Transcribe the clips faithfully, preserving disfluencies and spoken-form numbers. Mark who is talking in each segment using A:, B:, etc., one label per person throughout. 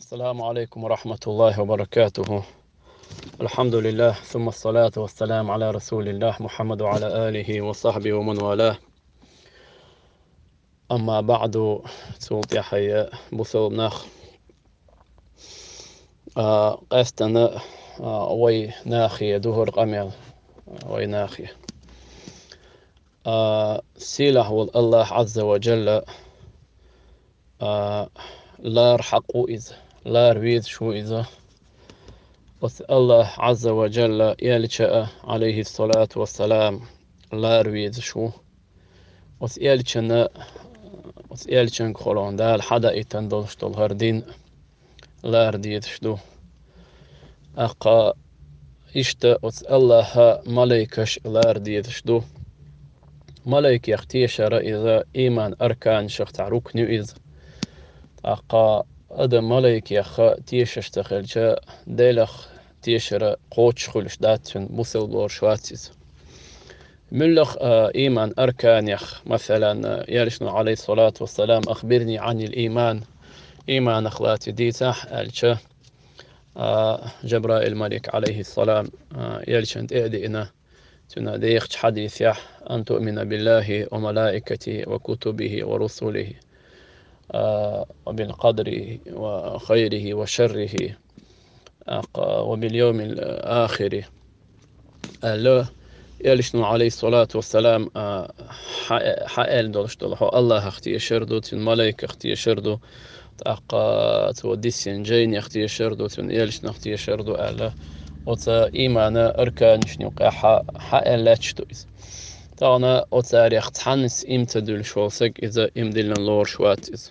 A: السلام عليكم ورحمة الله وبركاته. الحمد لله ثم الصلاة والسلام على رسول الله محمد وعلى آله وصحبه ومن والاه. أما بعد صوت يحيى بصوب ناخ آه قاستنا آه وي ناخية دهر قميل وي ناخية آه سيله والله عز وجل آه لا رحقو إذا لا رويد شو إذا بس الله عز وجل يلشأ عليه الصلاة والسلام لا رويد شو بس يلشنا بس يلشن خلون دال حدا يتندلش هردين لا رديد شدو أقا إشتا بس الله ملائكش لا رديد شدو ملائك يختيشر إذا إيمان أركان شخت ركن إذا أقا أدا ملائك يخ تيشش تخلش ديلخ تيشر قوتش خلش داتن بوسل بور شواتيز ملخ إيمان أركان يخ مثلا يرشنا عليه الصلاة والسلام أخبرني عن الإيمان إيمان أخواتي ديتح ألشا جبرائيل الملك عليه السلام يلشن إعدئنا تناديخ حديث يح أن تؤمن بالله وملائكته وكتبه ورسله وبالقدر وخيره وشره وباليوم الآخر لا يلشنو عليه الصلاة والسلام حائل دولشتو الله اختي شردو تن ملائكة اختي شردو تاقا توديسين جين اختي شردو تن يلشن اختي شردو ألا وتا إيمانا أركان شنو قاحا حائل لاتشتو إذا تانا وتاريخ تحنس إمتدل شوسك إذا إمدلن لور شوات إذا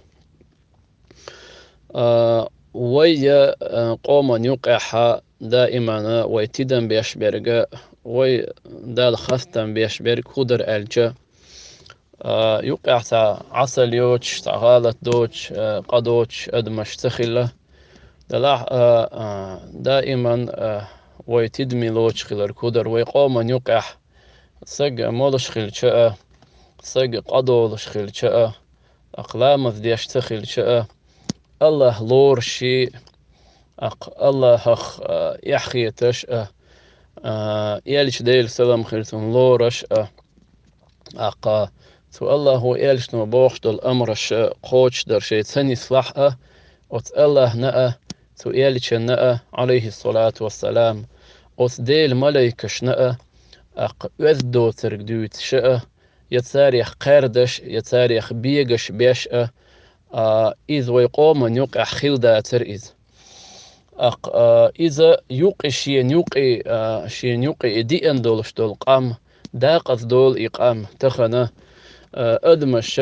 A: آه ويا قوما يقعها دائما ويتدن بيشبرق وي دال خستن بيشبرق خدر ألجا آه يقع تا عسل يوش تا غالت دوش آه قدوش أدمش تخلة دلع آه آه دائما آه ويتدمي لوش خلر خدر ويقوما يقع سق مولش خل شاء سق قدولش خل شاء أقلام ذيش تخل شاء الله لور شي أق الله أخ يحخي تش أه يالش ديل سلام خيرتون لورش أه أق تو الله هو يالش نو بوخ دول أمرش قوش در شي تسني صلاح أه وت الله نأه تو يالش نأه عليه الصلاة والسلام وت ديل ملايكش نأه أق وذدو ترقدوت شأه يتاريخ قاردش يتاريخ بيقش بيش أه آه إذ ويقوم أن يقع خلدا ترئذ أق آه إذا يوقي شين يوقي آه شين يوقي دي أن دولش دول قام داقذ دول إقام تخنا آه أدمش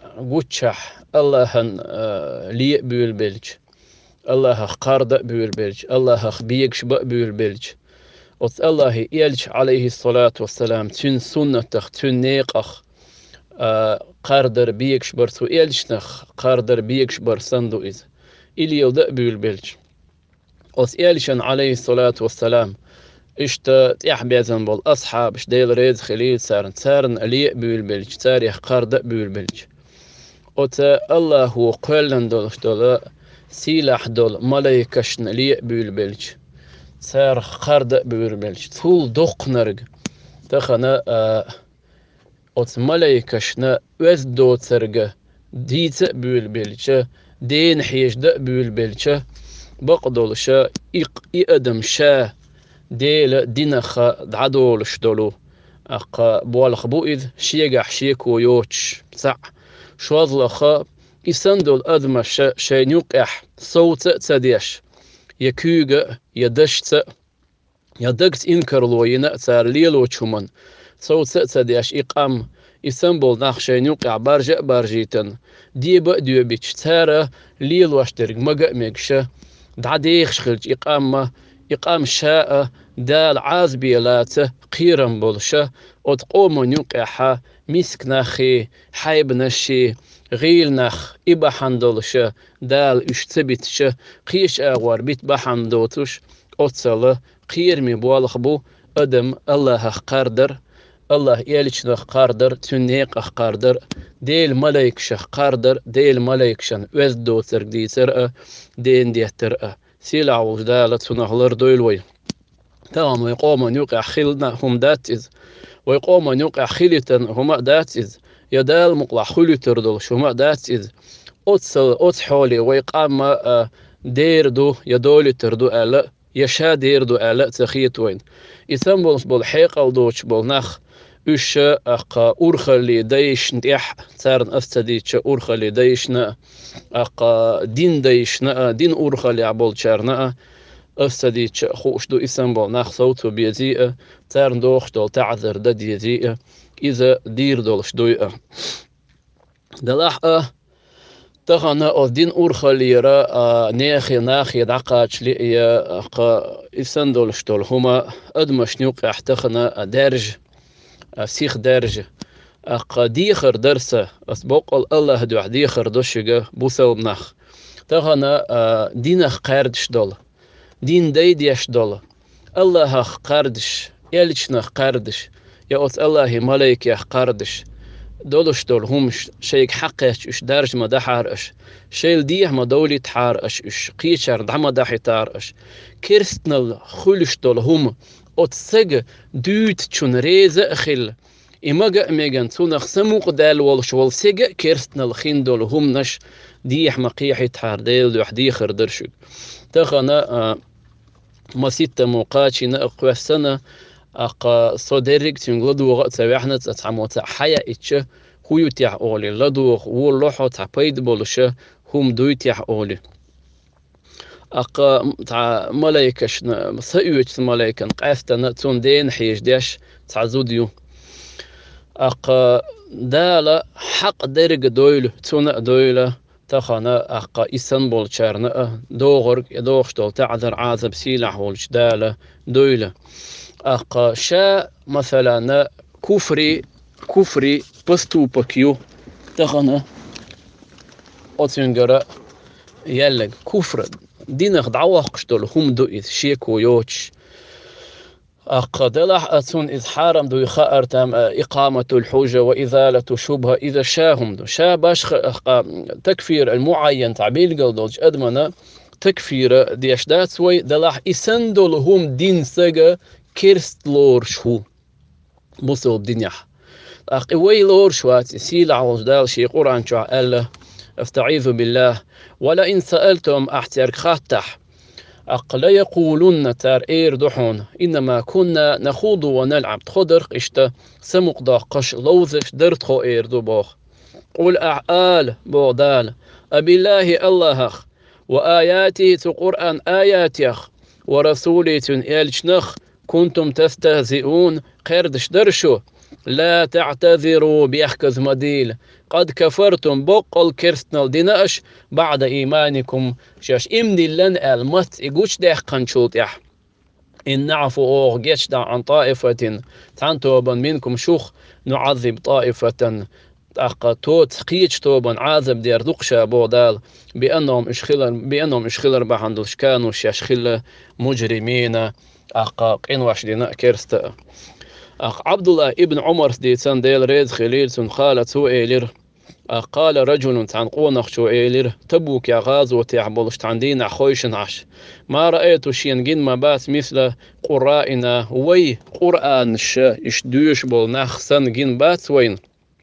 A: قوتشح الله آه لي بيول بلج الله قارد بيول بلج الله بيقش بيول بلج وت الله يلج عليه الصلاة والسلام تن سنة تن نيقخ آه قاردر بيكش برسو إلشنخ قاردر بيكش برسندو إذ إلي يلدأ بالبلج وس إلشن عليه الصلاة والسلام إشتا تيح بيزن بالأصحاب إش ديل ريز خليل سارن سارن أليء بالبلج تاريخ قاردأ بالبلج وتا الله هو قلن دولش دولا سيلاح دول ملايكشن أليء بالبلج سارخ قاردأ بالبلج طول دوق نرق تخنا آه وت ملايكشنا وز دو ترقى ديت بول بلشة دين حيش دا بول بلشة بقدولشة إق إقدم شا ديل دينخا دعدولش دولو أقا بوالخ بوئذ شيقح شيكو يوتش سع شوظلخا إسندول أدمش شين يقح صوت تديش يكوغ يدشت يدقت إنكرلو ينأتار ليلو تشومن صوت تديش إقام إسنبول ناخشين يوقع بارجة بارجيتن ديبا ديوبيتش تارا ليل واشترق مقا ميكشة دعديخ خلج إقامة إقام شاء دال عازبيلاته قيرن بولشة وتقوم يوقعها مسك ناخي حيب نشي غيل ناخ إبا حندولشة دال اشتبتشة قيش أغوار بيت بحندوتش أتصل قير مي بوالخ بو أدم الله قردر الله يلشنا قاردر تنيق قاردر ديل ملايك شخ قاردر ديل ملايك شن وزدو ترقدي ترأى دين دي ترأى سيلع وجدالة تنهلر دويلوي تمام ويقوم أن يوقع خلنا هم داتز ويقوم أن يوقع خلتا هما داتز يدال مقلع خلتر دولش هما داتز أتصل أتس حولي ويقام دير دو يدولي تردو ألا يشا دير دو ألا تخيط وين يسمى بالحيقة ودوش بالنخ وش أقا أورخلي دايش نتيح تارن أستديتش أورخلي دايشنا أقا دين دايشنا دين أورخلي عبول شارنا أستديتش خوش دو إسنبول ناخ صوتو بيزيئة تارن دوخ دول تعذر دا ديزيئة إذا دير دولش دويئة دلاح أه تغنى أو دين أورخلي را نيخي ناخي دعقاتش لئي أقا إسندولش دول هما أدمش نيوقع تغنى درج سيخ درجة أق ديخر درسة أسبق الله دو ديخر دوشجة بوسو بنخ تغنى دينخ قاردش دول دين ديديش دول الله قاردش يلشنخ قاردش يا أس الله ملايك قاردش دولش دول هم شيك حقش إش درج ما دحارش شيل ديه ما دولي تحارش إش قيشر دعما دحي تارش كيرستنل خلش دول هم أتسج دوت چون ريز خل إمجا ميجان تونخ سموق دال والش والسجا كيرستن الخين دول هم نش ديح مقيح تحار ديل دوح ديخر درشق تخنا آه ما ستة موقاتي نأقوى السنة أقا صدرك تنقلدو وغا تسويحنا تتعموتا حيا إتش هو يتيح أولي لدوخ واللوحو تعبيد بولش هم دو يتيح أولي أقا تاع ملايكش سيوت ملايكن قافتنا تون دين حيش داش تاع زوديو أقا دالا حق درج دويل تون دويلة تخنا أقا إسنبول شارنا دوغر دوغش دول تعذر عازب سيلح ولش دالا دويلة أقا شا مثلا كفري كفري بستو بكيو تخنا أتنقرأ يلق كفر دينخ دعوقش دول هم دو إذ شيكو يوتش أقدلح أتون إذ حارم دو يخأر تام إقامة الحجة وإزالة شبهة إذا شاهم دو شا باش تكفير المعين تعبيل قلدوج أدمنا تكفير ديش دات سوي دلح إسن دول هم دين سجا كيرست لور شو بصو بدنيح أقوي لور شوات سيل عوز دال شي قرآن شو ألا استعيذ بالله ولئن سألتم أحترك خاتح أقل يقولون تار إير دحون إنما كنا نخوض ونلعب تخدر إشتا سمق داقش لوزش درتخو إير دبوخ قل أعال بودال أبي الله الله وآياته قرآن آياتيخ ورسولي إلشنخ كنتم تستهزئون قردش درشو لا تعتذروا بيحكز مديل قد كفرتم بقل كرستنال ديناش بعد إيمانكم شاش إمني لن المت إيقوش ديح قنشوت يح إن نعفو أوغ جيش دا عن طائفة تعنتوبا منكم شوخ نعذب طائفة أقا توت قيش توبا عاذب دير دقشا بودال بأنهم إشخلر بأنهم إشخلر بحندلش كانوا شاشخل مجرمين أقا قنواش دينا كرستا أق عبد الله ابن عمر ديتان ديل ريد خليل سن خالت سو إيلر قال رجل تعنقونخ شو إيلر تبوك يا غازو تعبولش تعندين أخويشن عش ما رأيت شينجين ما بات مثل قرائنا وي قرآن ش إشدوش بول نخسن جين بات وين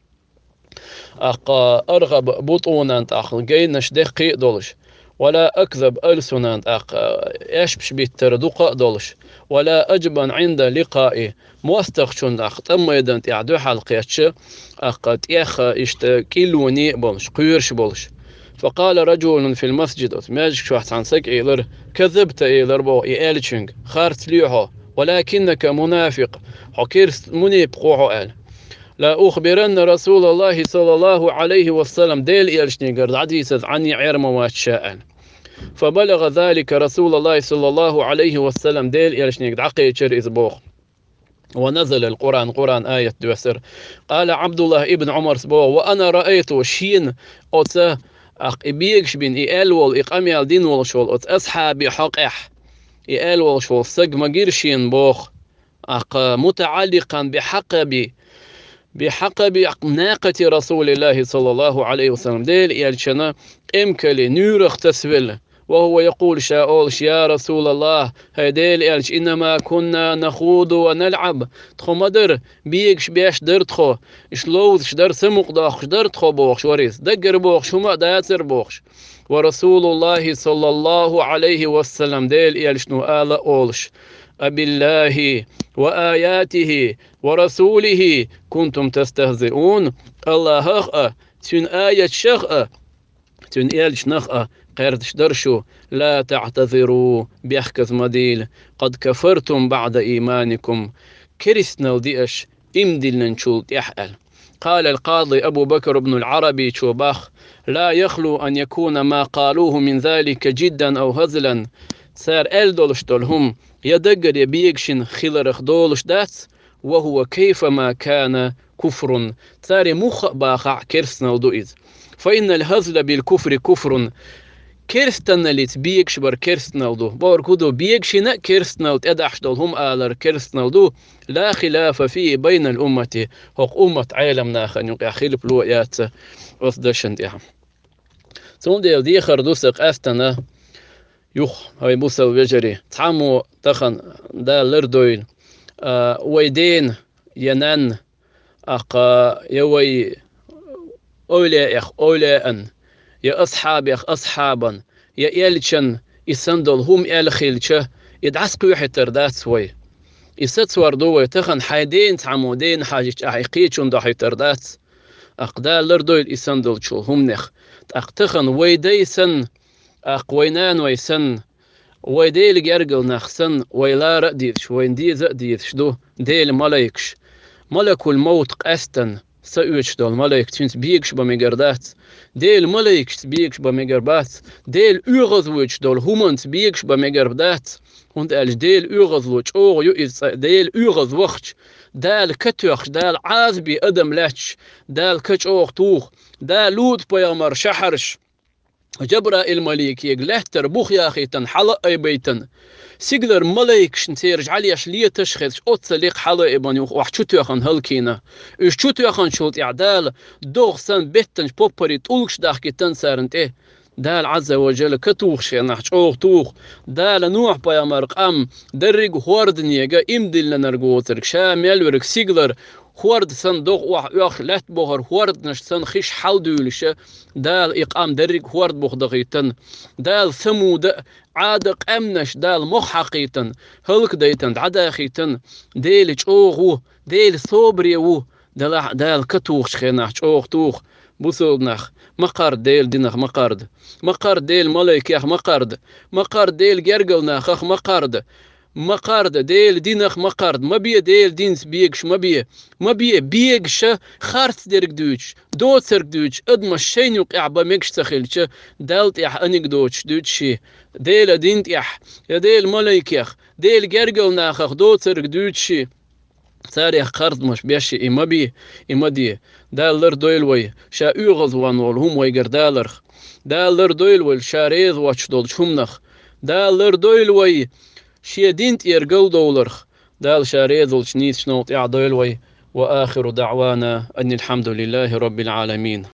A: أقا أرغب بطونا تأخل جينش دقي دولش ولا أكذب ألسنا أقا يشبش بالتردق دولش ولا أجبن عند لقائي موستخشن أخ تم يدن تعدو حلقيتش أقا تيخ إشت كيلوني بولش قيرش بولش فقال رجل في المسجد ماجك شوحت عن سك إيلر كذبت إيلر بو إيالشنج خارت ليحو ولكنك منافق حكيرست منيب قوحو آل لا أخبرن رسول الله صلى الله عليه وسلم ديل إيالشنجر عديث عني عرم واتشاء فبلغ ذلك رسول الله صلى الله عليه وسلم ديل إيالشنجر عقيتشر إزبوخ ونزل القرآن قرآن آية دوسر قال عبد الله ابن عمر سبوه وأنا رأيت شين أتى أقبيكش بين إيال والإقامي الدين والشول أت أصحابي حقح إيال والشول سج مجير شين بوخ أق متعلقا بحقبي بحقب ناقة رسول الله صلى الله عليه وسلم ديل يلشنا امكلي نورخ تسول وهو يقول شاولش يا رسول الله هيديل يلش إنما كنا نخوض ونلعب تخو مدر بيكش بيش درتخو شلوذ شدر سمق داخ شدرتخو بوخش وريس دقر بوخش وما داتر بوخش ورسول الله صلى الله عليه وسلم ديل يلش نو آل أولش أبالله وآياته ورسوله كنتم تستهزئون الله هخأ تن آية شخأ تن إيلش نخأ قردش درشو لا تعتذروا بيحكز مديل قد كفرتم بعد إيمانكم كرسنا وديش امدل ننشول تحأل قال القاضي أبو بكر بن العربي شوباخ لا يخلو أن يكون ما قالوه من ذلك جدا أو هزلا سار ال دولش دولهم يدقر يبيكشن خلرخ دولش دات وهو كيفما كان كفر سار مخ باخع كرسنا ودوئز فإن الهزل بالكفر كفر كرستنا اللي تبيكش بر كرستنا ودو بار كدو بيكشنا كرستنا وتدعش دولهم آلر كرستنا ودو لا خلاف فيه بين الأمة هق أمة عالمنا خن يقع خلف لوئيات أصدشن ديها ثم ديل دي خردوسق أستنا يخ هاي بوسا وجري تعمو تخن دا لردوين آه ويدين ينان أقا يوي أولي إخ أولي أن يا أصحاب إخ أصحابا يا إلشن يسندل هم إلخيلشة يدعسقوا يحتر دات سوي يست وردوي تخن حيدين تعمودين حاجة أحيقيتشون دا حيتر دات أقدا لردوين يسندل شو هم نخ أقتخن ويديسن أقوينان ويسن ويديل جرجل نخسن ويلا رديش ويندي زديش دو ديل ملايكش ملك الموت قستن سأوش دول ملايك تنس بيكش بمجردات ديل ملايكش بيكش بمجربات ديل أغزوش دول همانس بيكش بمجربات und als deel uurgazloch oor ju is deel uurgazwoch deel katuch deel azbi adam lach deel kach oor toog deel lood payamar shaharsh جبرا الملك يقلهتر بوخ يا أخي تنحلق أي بيتن سيقدر ملايك شنتيرج علي أشلية تشخيص أتسليق حلق إبان وحشوتو يخان هلكينا إشتوتو يخان شوت إعدال دوغ سن بيتنج بوبري تولكش داخكي تنسارنت إيه دال عز وجل كتوخش نحش أوغ توخ دال نوح بايا مرقام درق خوارد نيجا إمدل لنرقوترك شامل ورك سيقدر خوارد سن دوغ واح ياخ لات بوهر خوارد نش سن خيش حال دولش دال إقام درق خوارد بوخ دقيتن دال ثمود عادق أمنش دال مخ حقيتن هلك ديتن عدا خيتن ديلج أوغو ديل صوبريو دال دال كتوخش خيناش أوغ توخ بوسودنخ مقارد ديل دينخ مقارد مقارد ديل ملايك يخ مقارد مقارد ديل جرجلناخ أخ مقارد مقارد ديل دينخ مقارد ما بيه ديل دينس بيجش ما بيه ما بيه بيجش خارت ديرك دوتش دوتسرك دوتش ادم الشين يقع بمكش تخيلش دالت يح انك دوتش دوتشي ديل دينت يح يا ديل ملايك يخ ديل جرجلناخ أخ دوتسرك دوتشي تاريخ قرض مش بيشي إما بي إما دي دالر دويلوي شا أغض وانول هم ويقر دالرخ دالر دويلوي شاريض واتش دول شمنخ دالر دويلوي شي دينت يرقل دولرخ دال شاريض والشنيت شنوط يع دويلوي وآخر دعوانا أن الحمد لله رب العالمين.